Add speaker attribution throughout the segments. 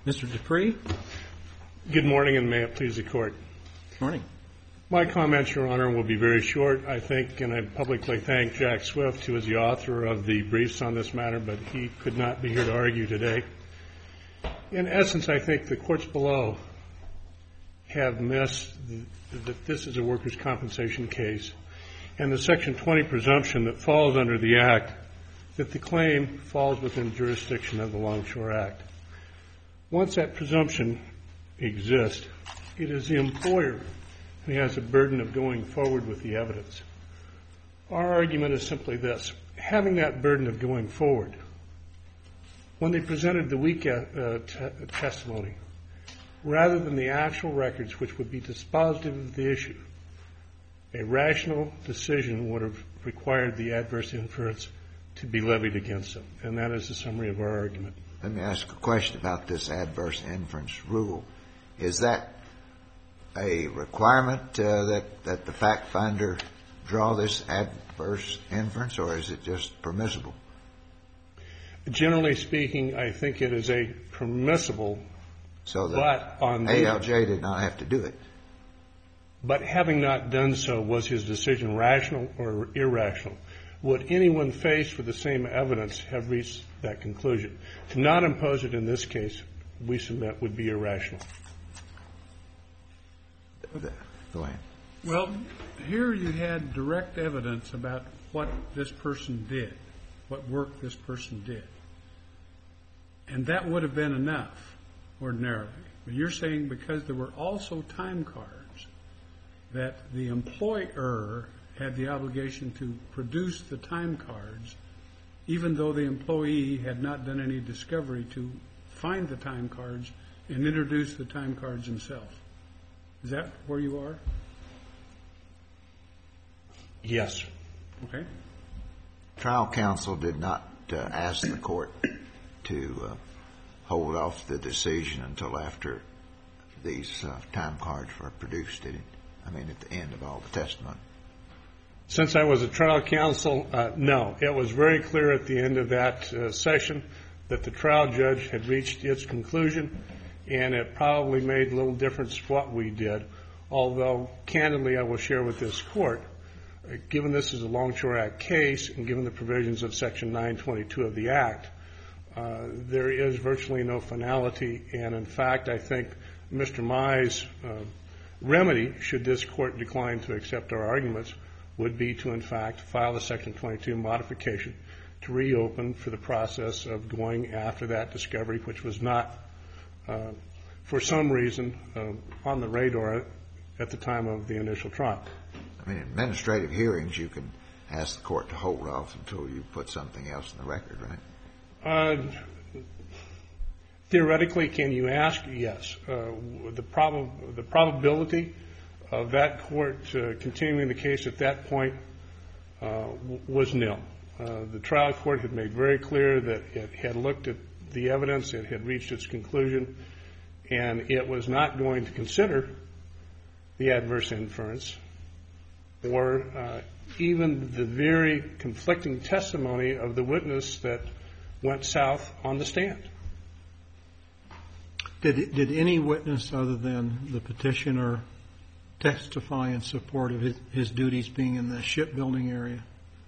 Speaker 1: Mr. Dupree.
Speaker 2: Good morning, and may it please the Court.
Speaker 1: Morning.
Speaker 2: My comments, Your Honor, will be very short, I think, and I publicly thank Jack Swift, who is the author of the briefs on this matter, but he could not be here to argue today. In essence, I think the courts below have missed that this is a workers' compensation case, and the Section 20 presumption that falls under the Act, that the claim falls within jurisdiction of the Longshore Act. Once that presumption exists, it is the employer who has a burden of going forward with the evidence. Our argument is simply this. Having that burden of going forward, when they presented the weak testimony, rather than the actual records which would be dispositive of the issue, a rational decision would have required the adverse inference to be levied against them. And that is the summary of our argument.
Speaker 3: Let me ask a question about this adverse inference rule. Is that a requirement that the fact finder draw this adverse inference, or is it just permissible?
Speaker 2: Generally speaking, I think it is a permissible.
Speaker 3: So the ALJ did not have to do it.
Speaker 2: But having not done so, was his decision rational or irrational? Would anyone faced with the same evidence have reached that conclusion? To not impose it in this case, we submit, would be irrational.
Speaker 3: Go ahead.
Speaker 4: Well, here you had direct evidence about what this person did, what work this person did. And that would have been enough, ordinarily. But you're saying because there were also time cards, that the employer had the obligation to produce the time cards, even though the employee had not done any discovery to find the time cards and introduce the time cards himself. Is that where you are?
Speaker 2: Yes.
Speaker 4: Okay.
Speaker 3: Trial counsel did not ask the court to hold off the decision until after these time cards were produced, did it? I mean, at the end of all the testimony.
Speaker 2: Since I was a trial counsel, no. It was very clear at the end of that session that the trial judge had reached its conclusion, and it probably made little difference what we did. Although, candidly, I will share with this court, given this is a Longshore Act case and given the provisions of Section 922 of the Act, there is virtually no finality. And, in fact, I think Mr. Mai's remedy, should this court decline to accept our arguments, would be to, in fact, file a Section 22 modification to reopen for the process of going after that discovery, which was not, for some reason, on the radar at the time of the initial trial.
Speaker 3: I mean, in administrative hearings, you can ask the court to hold off until you put something else in the record, right?
Speaker 2: Theoretically, can you ask? Yes. The probability of that court continuing the case at that point was nil. The trial court had made very clear that it had looked at the evidence, it had reached its conclusion, and it was not going to consider the adverse inference or even the very conflicting testimony of the witness that went south on the stand.
Speaker 1: Did any witness other than the petitioner testify in support of his duties being in the shipbuilding area?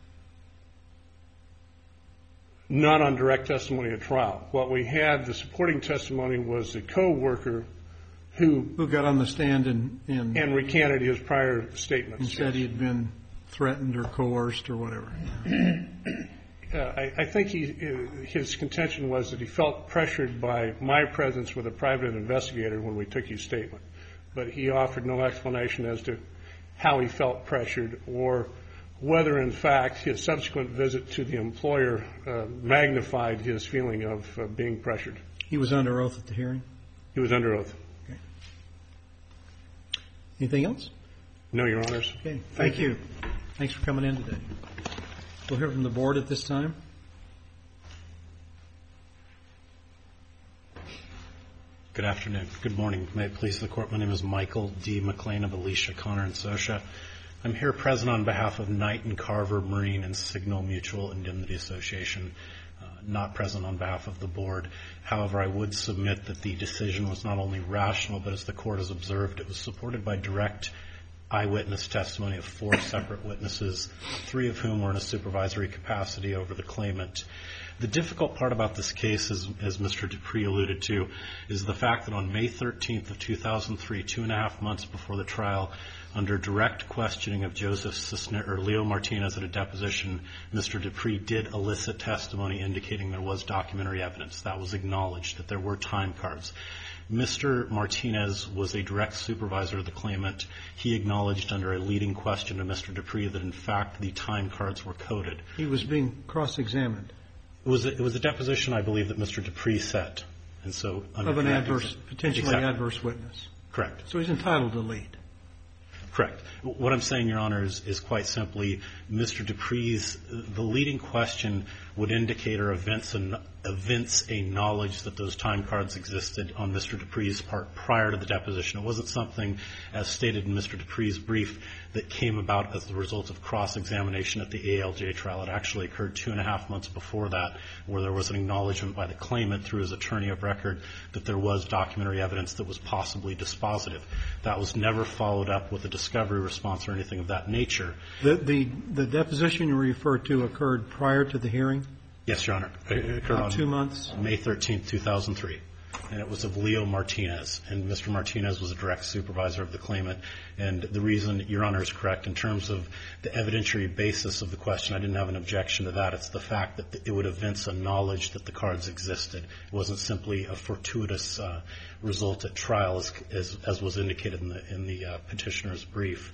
Speaker 2: Not on direct testimony at trial. What we had, the supporting testimony, was the co-worker who
Speaker 1: got on the stand and
Speaker 2: recanted his prior statements.
Speaker 1: And said he had been threatened or coerced or whatever.
Speaker 2: I think his contention was that he felt pressured by my presence with a private investigator when we took his statement. But he offered no explanation as to how he felt pressured or whether, in fact, his subsequent visit to the employer magnified his feeling of being pressured.
Speaker 1: He was under oath at the hearing?
Speaker 2: He was under oath.
Speaker 1: Okay. Anything else?
Speaker 2: No, Your Honors.
Speaker 1: Okay. Thank you. Thanks for coming in today. We'll hear from the board at this time.
Speaker 5: Good afternoon. Good morning. May it please the Court. My name is Michael D. McLean of Alicia, Connor, and Sosha. I'm here present on behalf of Knight and Carver Marine and Signal Mutual Indemnity Association. not present on behalf of the board. However, I would submit that the decision was not only rational, but as the court has observed, it was supported by direct eyewitness testimony of 4 separate witnesses, 3 of whom were in a supervisory capacity over the claimant. The difficult part about this case, as Mr. Dupree alluded to, is the fact that on May 13th of 2003, 2.5 months before the trial, under direct questioning of Leo Martinez at a deposition, Mr. Dupree did elicit testimony indicating there was documentary evidence. That was acknowledged, that there were time cards. Mr. Martinez was a direct supervisor of the claimant. He acknowledged under a leading question to Mr. Dupree that, in fact, the time cards were coded.
Speaker 1: He was being cross-examined.
Speaker 5: It was a deposition, I believe, that Mr. Dupree set. And so
Speaker 1: of an potentially adverse witness.
Speaker 5: Correct.
Speaker 1: So he's entitled to lead.
Speaker 5: Correct. What I'm saying, Your Honor, is quite simply Mr. Dupree's, the leading question would indicate or evince a knowledge that those time cards existed on Mr. Dupree's part prior to the deposition. It wasn't something, as stated in Mr. Dupree's brief, that came about as the result of cross-examination at the ALJ trial. It actually occurred 2.5 months before that, where there was an acknowledgement by the claimant through his attorney of record that there was documentary evidence that was possibly dispositive. That was never followed up with a discovery response or anything of that nature.
Speaker 1: The deposition you referred to occurred prior to the hearing?
Speaker 5: Yes, Your Honor. It occurred on
Speaker 1: 2 months?
Speaker 5: May 13th, 2003. And it was of Leo Martinez. And Mr. Martinez was a direct supervisor of the claimant. And the reason, Your Honor, is correct in terms of the evidentiary basis of the question, I didn't have an objection to that. It's the fact that it would evince a knowledge that the cards existed. It wasn't simply a fortuitous result at trial, as was indicated in the petitioner's brief.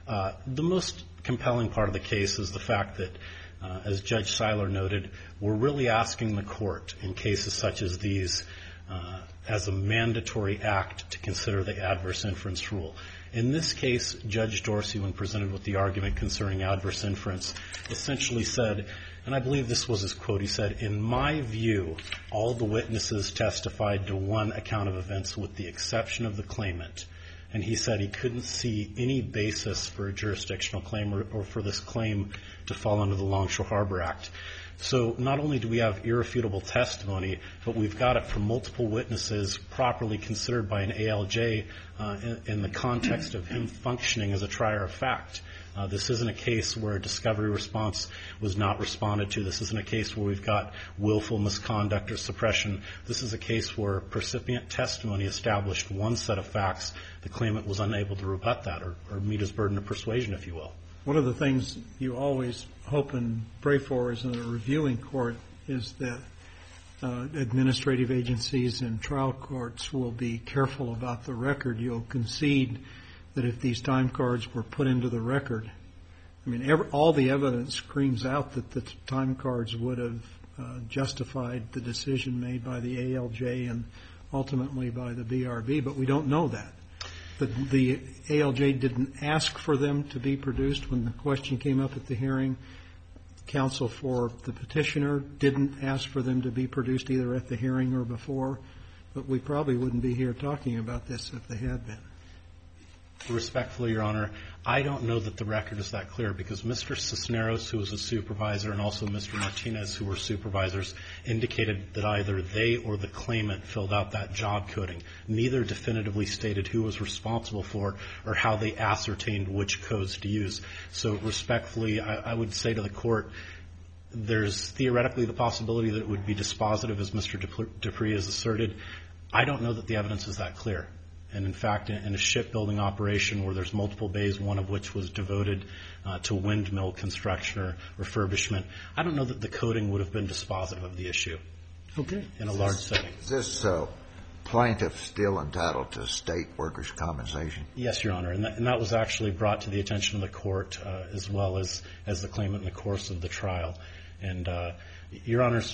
Speaker 5: The most compelling part of the case is the fact that, as Judge Seiler noted, we're really asking the court in cases such as these as a mandatory act to consider the adverse inference rule. In this case, Judge Dorsey, when presented with the argument concerning adverse inference, essentially said, and I believe this was his quote, he said, "In my view, all the witnesses testified to one account of events with the exception of the claimant." And he said he couldn't see any basis for a jurisdictional claim or for this claim to fall under the Longshore Harbor Act. So not only do we have irrefutable testimony, but we've got it from multiple witnesses properly considered by an ALJ in the context of him functioning as a trier of fact. This isn't a case where a discovery response was not responded to. This isn't a case where we've got willful misconduct or suppression. This is a case where percipient testimony established one set of facts. The claimant was unable to rebut that or meet his burden of persuasion, if you will.
Speaker 1: One of the things you always hope and pray for as a reviewing court is that administrative agencies and trial courts will be careful about the record. You'll concede that if these time cards were put into the record, I mean, all the evidence screams out that the time cards would have justified the decision made by the ALJ and ultimately by the BRB, but we don't know that. The ALJ didn't ask for them to be produced when the question came up at the hearing. Counsel for the petitioner didn't ask for them to be produced either at the hearing or before, but we probably wouldn't be here talking about this if they had been.
Speaker 5: Respectfully, Your Honor, I don't know that the record is that clear because Mr. Cisneros, who was a supervisor, and also Mr. Martinez, who were supervisors, indicated that either they or the claimant filled out that job coding. Neither definitively stated who was responsible for it or how they ascertained which codes to use. So respectfully, I would say to the court, there's theoretically the possibility that it would be dispositive, as Mr. Dupree has asserted. I don't know that the evidence is that clear. And in fact, in a shipbuilding operation where there's multiple bays, one of which was devoted to windmill construction or refurbishment, I don't know that the coding would have been dispositive of the issue.
Speaker 1: Okay.
Speaker 5: In a large setting.
Speaker 3: Is this plaintiff still entitled to state workers' compensation?
Speaker 5: Yes, Your Honor. And that was actually brought to the attention of the court as well as the claimant in the course of the trial. And Your Honor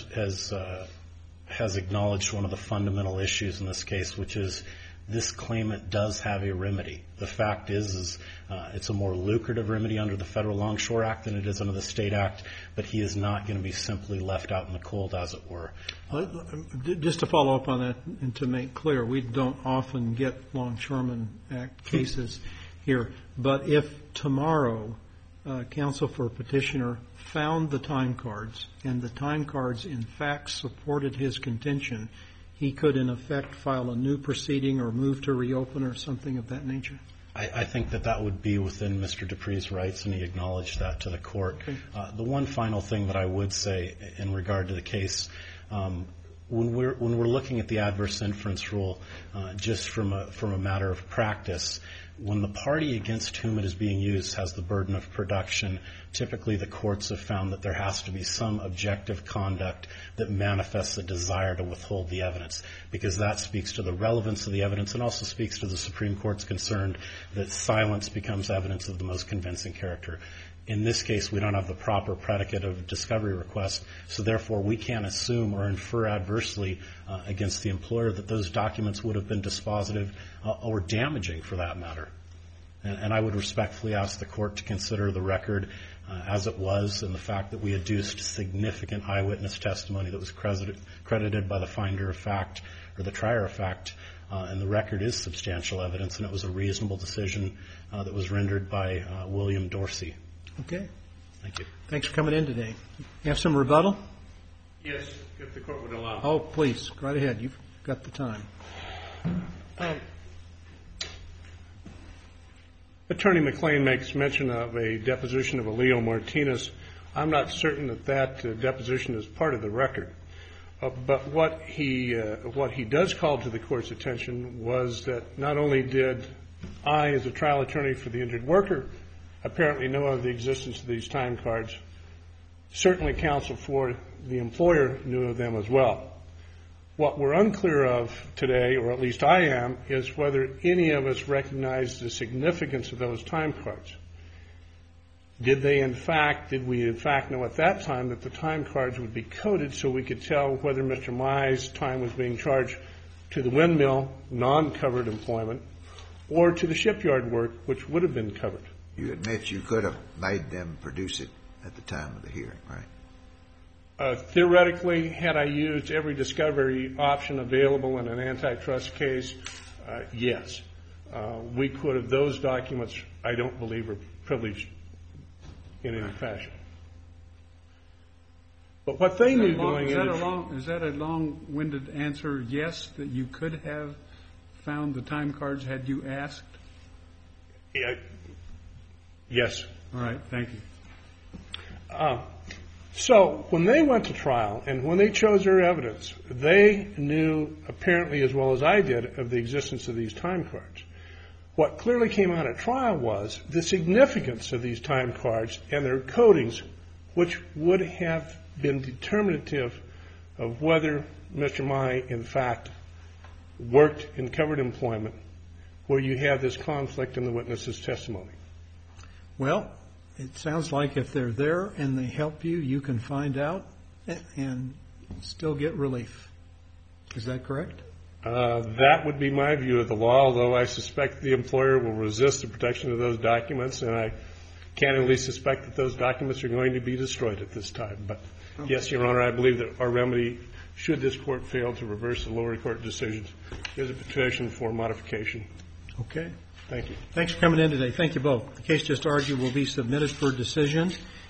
Speaker 5: has acknowledged one of the fundamental issues in this case, which is this claimant does have a remedy. The fact is it's a more lucrative remedy under the Federal Longshore Act than it is under the State Act, but he is not going to be simply left out in the cold, as it were.
Speaker 1: Just to follow up on that and to make clear, we don't often get Longshoreman Act cases here, but if tomorrow counsel for petitioner found the time cards and the time cards in fact supported his contention, he could in effect file a new proceeding or move to reopen or something of that nature?
Speaker 5: I think that would be within Mr. Dupree's rights, and he acknowledged that to the court.
Speaker 1: Okay.
Speaker 5: The one final thing that I would say in regard to the case, when we're looking at the adverse inference rule, just from a matter of practice, when the party against whom it is being used has the burden of production, typically the courts have found that there has to be some objective conduct that manifests a desire to withhold the evidence, because that speaks to the relevance of the evidence and also speaks to the Supreme Court's concern that silence becomes evidence of the most convincing character. In this case, we don't have the proper predicate of discovery request, so therefore we can't assume or infer adversely against the employer that those documents would have been dispositive or damaging for that matter. And I would respectfully ask the court to consider the record as it was and the fact that we adduced significant eyewitness testimony that was credited by the finder of fact or the trier of fact, and the record is substantial evidence, and it was a reasonable decision that was rendered by William Dorsey.
Speaker 1: Okay.
Speaker 5: Thank you.
Speaker 1: Thanks for coming in today. You have some rebuttal?
Speaker 2: Yes, if the court would allow.
Speaker 1: Oh, please, right ahead. You've got the time.
Speaker 2: Attorney McLean makes mention of a deposition of Leo Martinez. I'm not certain that deposition is part of the record. But what he does call to the court's attention was that not only did I, as a trial attorney for the injured worker, apparently know of the existence of these time cards, certainly counsel for the employer knew of them as well. What we're unclear of today, or at least I am, is whether any of us recognize the significance of those time cards. Did we in fact know at that time that the time cards would be coded so we could tell whether Mr. Mai's time was being charged to the windmill, non-covered employment, or to the shipyard work, which would have been covered?
Speaker 3: You admit you could have made them produce it at the time of the hearing, right?
Speaker 2: Theoretically, had I used every discovery option available in an antitrust case, yes. We could have. Those documents, I don't believe, are privileged in any fashion. But what they knew going into...
Speaker 4: Is that a long-winded answer, yes, that you could have found the time cards had you asked?
Speaker 2: Yes.
Speaker 4: All right, thank you.
Speaker 2: So when they went to trial and when they chose their evidence, they knew, apparently as well as I did, of the existence of these time cards. What clearly came out at trial was the significance of these time cards and their codings, which would have been determinative of whether Mr. Mai, in fact, worked in covered employment, where you have this conflict in the witness's testimony.
Speaker 1: Well, it sounds like if they're there and they help you, you can find out and still get relief. Is that correct?
Speaker 2: That would be my view of the law, although I suspect the employer will resist the protection of those documents, and I candidly suspect that those documents are going to be destroyed at this time. But, yes, Your Honor, I believe that our remedy, should this court fail to reverse the lower court decisions, is a petition for modification.
Speaker 1: Okay.
Speaker 2: Thank you.
Speaker 1: Thanks for coming in today. Thank you both. The case just argued will be submitted for decision.